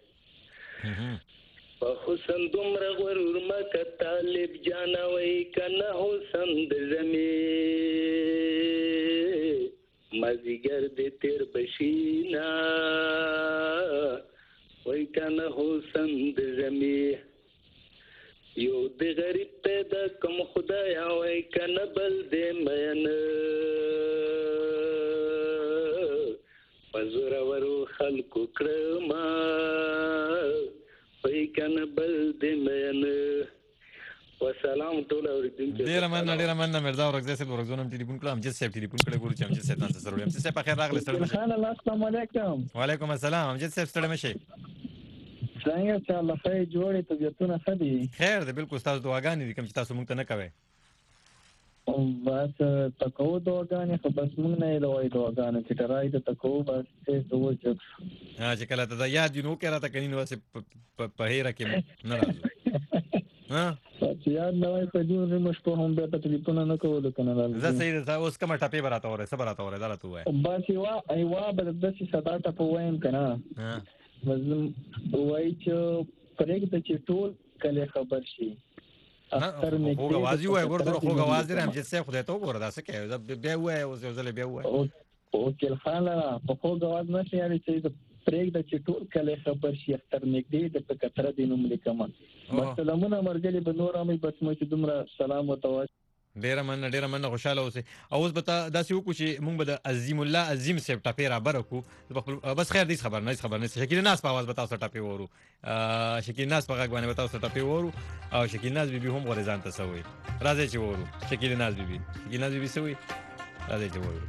په حسن دومره غرور مکه طالب جانا وای کنه حسن د زمي مازیګر دې تیر بشینا وای کنه حسن د زمي یو د غریب پیدا کوم خدایا وای کنه بل دې مین پزور ورو خلکو کرما وای کنه بل دې مین والسلام ټول اوریدونکو ډیر مننه مرزا اورغزی صاحب ورغزونم ټلیفون کړم چې صاحب ټلیفون کړی ګورم چې صاحب تاسو سره یم چې په خیر راغلی ستړي خان الله السلام علیکم وعلیکم السلام امجد صاحب ستړي مشه څنګه چې الله خیر جوړې طبيعتونه خدي خیر دې بالکل تاسو دعاګانې دي کوم چې تاسو مونږ ته نه کوي بس تکو دعاګانې خو بس مونږ نه لوي دعاګانې چې ترای ته تکو بس څه وځو چې کله ته یاد نو کې راته کینې نو په هیره کې نه راځي ها چې یاد نه وای په دې مش په هم به ټلیفون نه کول کنه زه صحیح ده اوس کومه ټاپې براته وره صبر راته وره درته وای بس ایوا به د څه صدا ټاپ وایم کنه ها مزم وای چې پرېږد چې ټول کله خبر شي اختر نه خو غوازي وای ګور خو غواز درم چې څه خدای ته وګوره دا څه کوي بیا وای او زله بیا وای او کله خاله په خو غواز نشي یاري چې پرېږد چې ټول کله خبر شي اختر نږدې د کتره دینوم لیکم بس سلامونه مرګلي به نور امي بس مې چې دومره سلام وتاوه ډیر مننه خوشاله اوسه اوس به داسې وکړو چې موږ به د عظیم الله عظیم صاحب ټاپې را برکو بس خیر دې خبر نه شکیل ناس په आवाज به تاسو ټاپې ورو شکیل ناس په غږ باندې به تاسو ټاپې ورو او شکیل ناس بیبي هم غوړې ځان ته سوي راځي چې ورو شکیل ناس بیبي سوي راځي چې ورو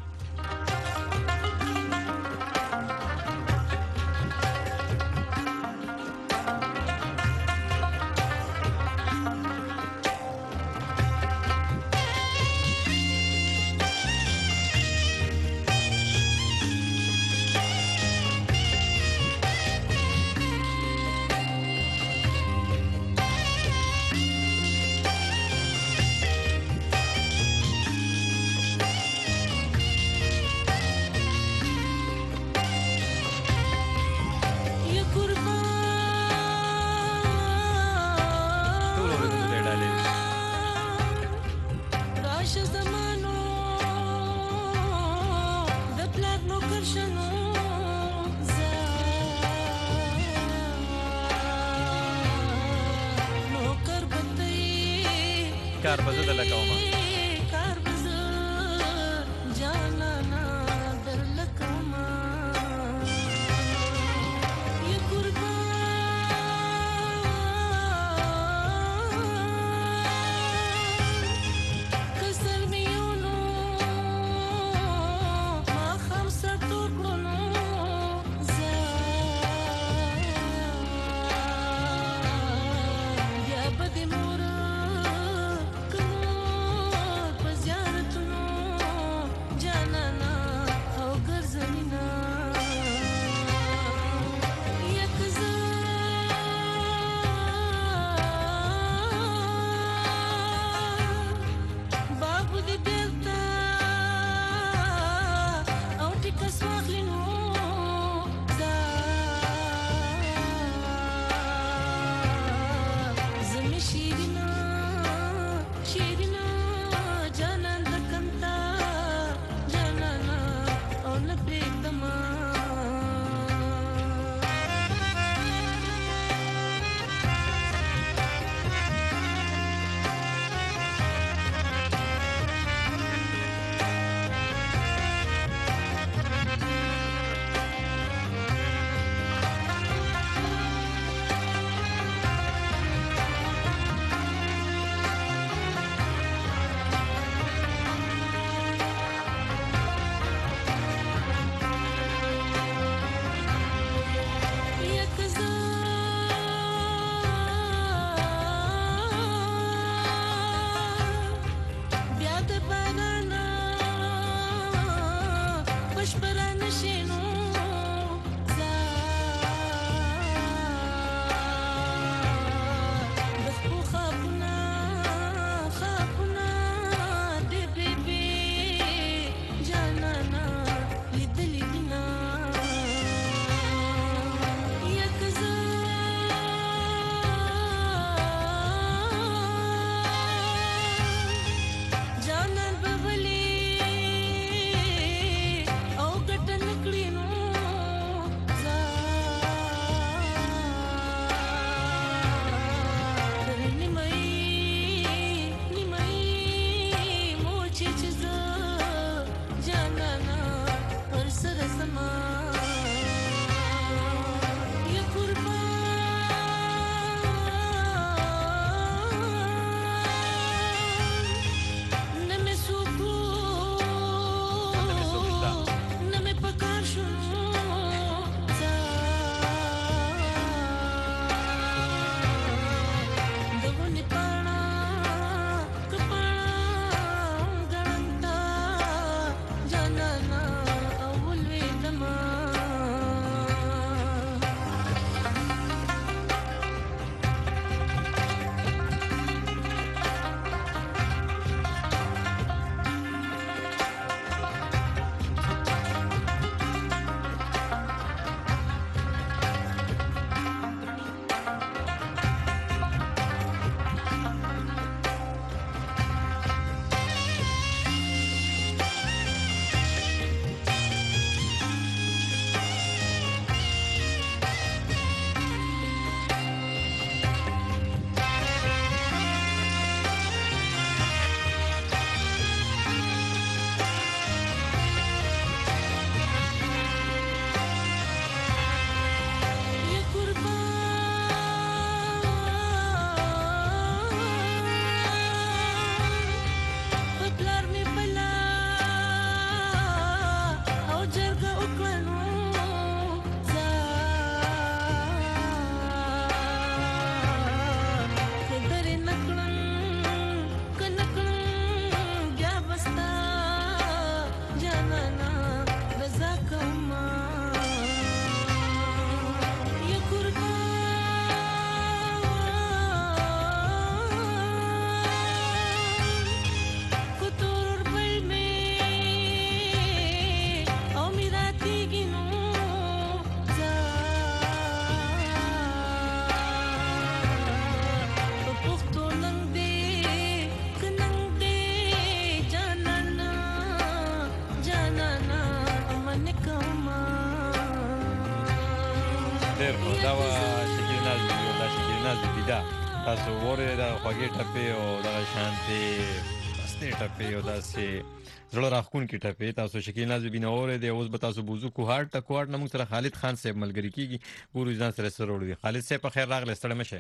ډېر دا شکیل ناز دی دا تاسو وره دا خوږی ټپې او دا شانتي پستې ټپې او داسې زړه راخونکې ټپې تاسو شکیل ناز بینه اوره دی. اوس به تاسو بوزو کوهاټ نه موږ سره خالد خان صاحب ملګری کیږي ګورو ځان سره سره وړي. خالد صاحب په خیر راغله ستړی مشه.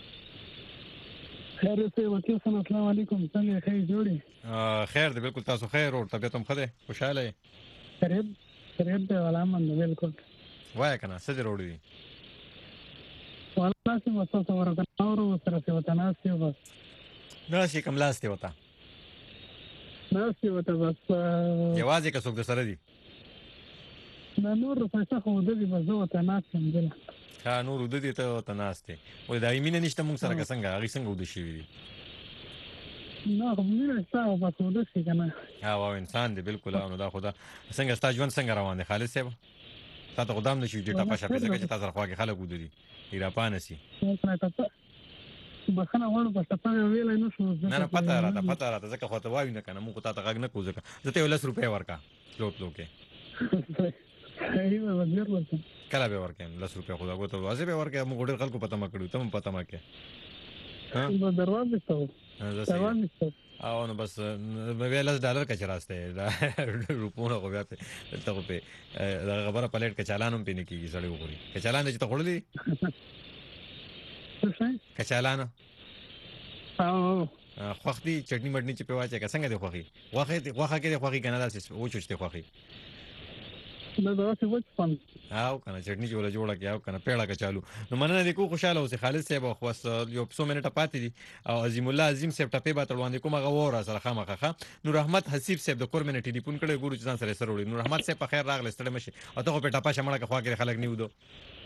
خیر اوسې وکیل صاحب السلام علیکم څنګه خیر جوړی؟ خیر دی بالکل تاسو خیر او طبيعت هم خده خوشاله یې؟ خیر دی ولامند بالکل. وای کنه څه جوړی دی؟ والله سم تاسو ورته اورو سره څه وته ناسي بس. ناسي کوم لاسته وته؟ ناسي وته بس یوازې که څوک د سره دی؟ نه نور پیسې خو د دې بس وته ناسي مګل. ها نور د دې ته وته ناسته. وای دا یمینه نشته موږ سره څنګه هغه څنګه ود شي وي؟ نه مینه تاسو بس ود شي کنه. ها واو انسان دی بالکل نو دا خدا څنګه ستا ژوند څنګه روان دی خالد صاحب؟ تاسو خدام نشي چې ټاپه شپه څنګه چې تاسو خواږه خلک ودی ایرا پانسي بخنه وړو په څه ویل نه شو. نه پته راته ځکه خو ته وایو نه کنه موږ ته غږ نه کوو ځکه زه ته 10 روپیا ورکا لوټلوکه ایوه وزیر ورته کله به ورکم 10 روپیا خو دا غوته واسه به ورکه موږ ډېر خلکو پته ما کړو ته هم پته ما کې ها دروازه ته او نو بس $10 کا چراسته دا روپونه خو بیا په ته په دا خبره پلیټ کې چالانم پینې کیږي سړی وګوري کې چالان چې ته خړلې کې چالان او خوختي چټنی مډنی چې په واچه که څنګه دی خوخي واخه کې دی خوخي کنه دا څه و چوچته خوخي دا څه وڅ پم او کنه چټنی جوړه کې او کنه پیړه کې چالو نو مننه دې کو خوشاله اوسه خالد صاحب خو یو 100 منټه پاتې دي او عظیم الله عظیم صاحب ټپې به تړوان کومه غوړه سره خامخه نور احمد حسیب صاحب د کورمنه ټلیفون کړي ګورو ځان سره سره وړي. نور احمد صاحب په خیر راغله ستړي مشي او ته په ټاپه شمړه کې خوا کې خلک نیو دو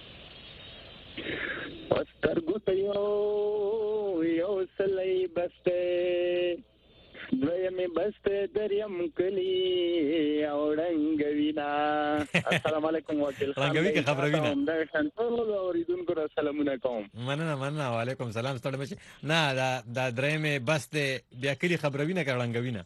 پسترګو ته یو سلای بسته دویمه بسته دریم کلی او رنگوینا. السلام علیکم وکیل خان رنگوی کې خبروینا دا څنګه اوریدونکو را سلامونه کوم. مننه وعلیکم سلام ستړي مشه. نه دا درېمه بسته بیا کلی خبروینا کې رنگوینا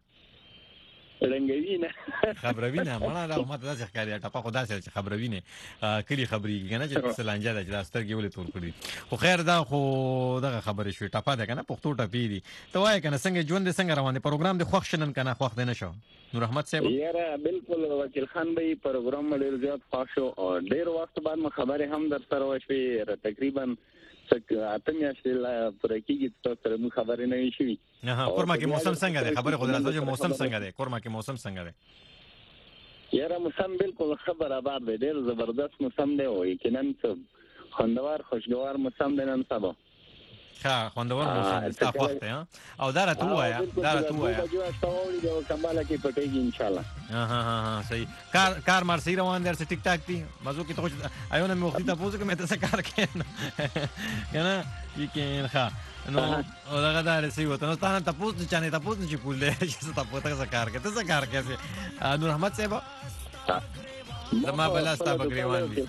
خبروینا مړه دا ماته داسې ښکاري ټاپه خو داسې چې خبروینه کلی خبريږي کنه چې سلانجه ده چې داسترګي ولې تور کړی خو خیر دا خو دغه خبرې شوې ټاپه ده کنه پښتو ټاپې دي ته وای کنه څنګه ژوند څنګه روان دي پروګرام د خوښ شنن کنه خوښ دی نشو. نور احمد صاحب یاره بالکل وکیل خان به پروګرام ډیر زیات خوښ شو او ډیر وخت بعد خبرې هم در سره وشوي تقریبا اته میاشتې پر کېږي تاسو سره مو خبرې نه شي. نه کورما کې موسم څنګه دی خبره خو درته چې موسم څنګه دی کورما کې موسم څنګه دی؟ یاره موسم بالکل خبره آباد دی ډیر زبردست موسم دی او یقینا خوندور خوشگوار موسم دی نن سبا. ښه خوندور موسم ستا خوښ دی او دا راته وایا جو استاوري د کماله کې پټېږي ان شاء الله. ها صحیح کار مار سي روان در ټیک ټاک دي مزو کې ته ایونه مې وختي تاسو کې مې ته څه کار کین کنه یقین ښه نو دا غدا رسي وته نو تاسو تاسو چانه تاسو چې پولې چې تاسو ته کار کوي ته څه کار کوي. نور احمد صاحب زما بلاستا بګریوان دي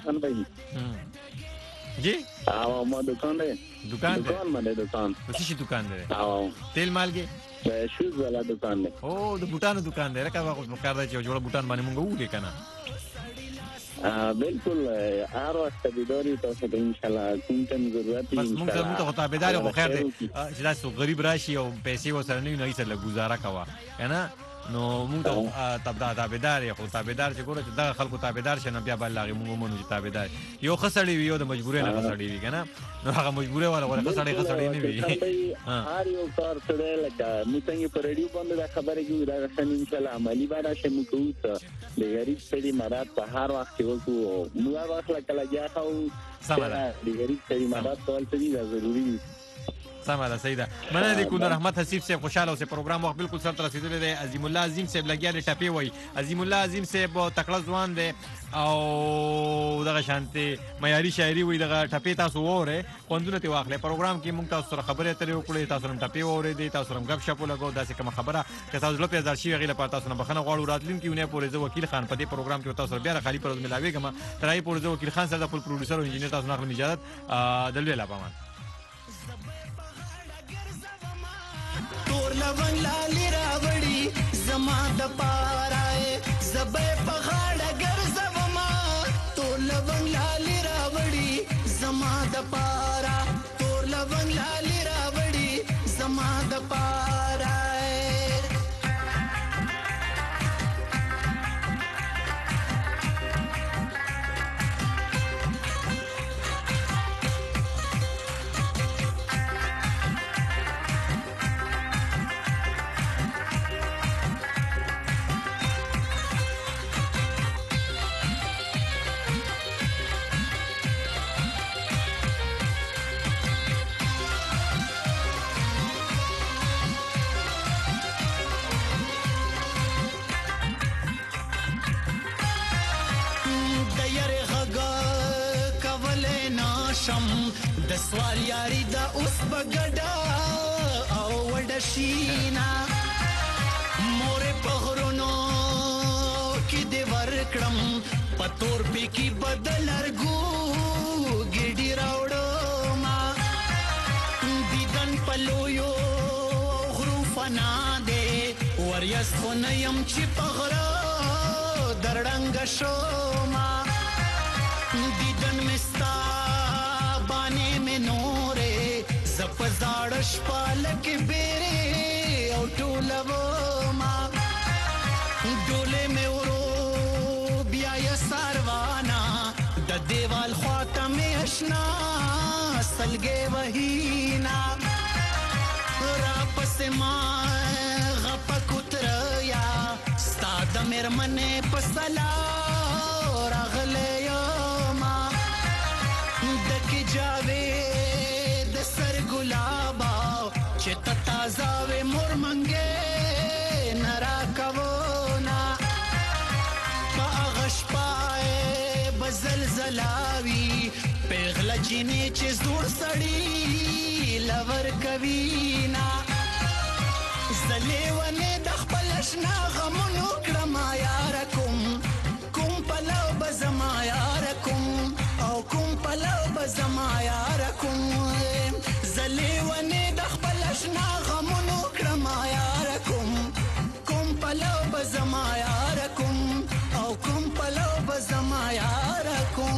جی او ما دکان دی څه شي دکان دی او تیل مالګي شوز والا دکان دی او د بوټانو دکان دی راکا وخت کار دی چې جوړ بوټان باندې مونږ وګورې کنه بالکل هر وخت بيداری تاسو ته ان شاء الله کوم ضرورت بس مونږ ته تابعدار خو خیر دی چې تاسو غریب راشي او پیسې وسره نه یې سره گزاره کوا کنه نو موږ تابعدار خو تابعدار چې ګوره چې دا خلکو تابعدار شنه بیا بل لاغي موږ مونږ چې تابعدار یو خسړی وي یو د مجبورې نه خسړی وي کنه نو هغه مجبورې ولا خسړی نه وي هر یو کار سره لکه موږ څنګه پر ریډیو باندې دا خبره کوي دا څنګه ان شاء الله عملی باندې شمو کوو د غریب سړي مراد په هر وخت کې وکړو موږ هغه لکه لګیا خو سمه د غریب سړي مراد ټول څه دي ضروري سمه ده سیده مننه دي کو نور احمد حسیب صاحب خوشاله اوسه پروګرام وخت بالکل سره رسیدلی دی. عظیم الله عظیم صاحب لګیا دی ټپی وای عظیم الله عظیم صاحب تکړه ځوان دی او دغه شانتي معیاري شاعري وای دغه ټپی تاسو وره خوندونه تی واخلې پروګرام کې موږ تاسو سره خبرې اترې وکړې تاسو هم ټپی وره دي تاسو هم غب شپ لګو داسې کوم خبره که تاسو لپاره ځل شي غیله پات تاسو نه بخنه غواړو راتلین کې ونه پورې ځو وکیل خان په دې پروګرام کې تاسو بیا خالی پروز ملاويګم ترای پورې ځو وکیل خان سره د خپل پروډوسر او انجینر تاسو نه خپل اجازه دلوي لا پامان تور لونګ لالي راوړي زما د پارای زبې په غاړه ګرځم ما تور لونګ لالي راوړي د پارا تور لونګ لالي راوړي زما د پارا د سوال یاري دا اوس بغډا او وډشینا مور په غرونو کې دی ورکړم پتور په کې بدل ارګو ګډي راوړو ما دیدن پلويو غروفنا دے وریاس خو نه يم چې په غرا درډنګ شو ما دیدن مستا زپزاړ شپالک بیره او ټولو ما ډوله مې ورو بیا یې ساروانا د دیوال خواته مې آشنا سلګې وهینا را پسې ما غپک اتریا ستاد مرمنه پسلا راغله ما دک جاوه چې تازه و مور منګه نرا کونا باغش پای بزلزلاوي پیغله جنې چې زور سړی لور کوینا زلیونه د خپل شنا غمونو کړم یار کوم پلو بزما یار کوم او کوم پلو بزما یار کوم زلیونه شنا غمونو کړم یار کوم پلو بزما یار کوم او کوم پلو بزما یار کوم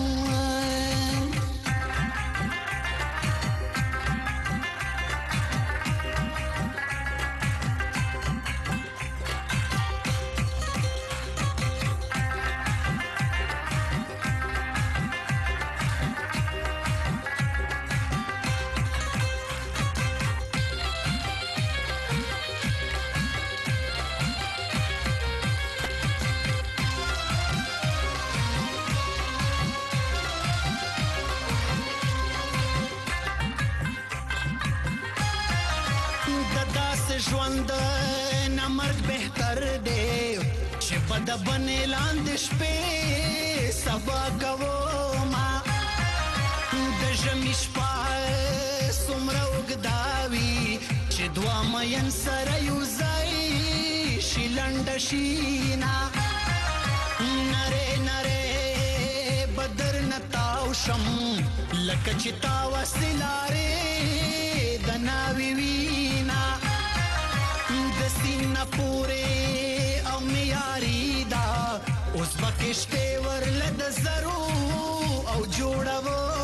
ژوند نه مرګ بهتر دی چې بد بنې لاندې شپې سبا کوو ما د ژمي شپه څومره اوږداوي چې دوه مین سره یو ځای شي لنډه شینا نرې نرې بدر نه تاو شم لکه چې تاوسې لارې د ناوې وینا سینه پوره او میاري دا اوس بکشته ورل د زرو او جوړو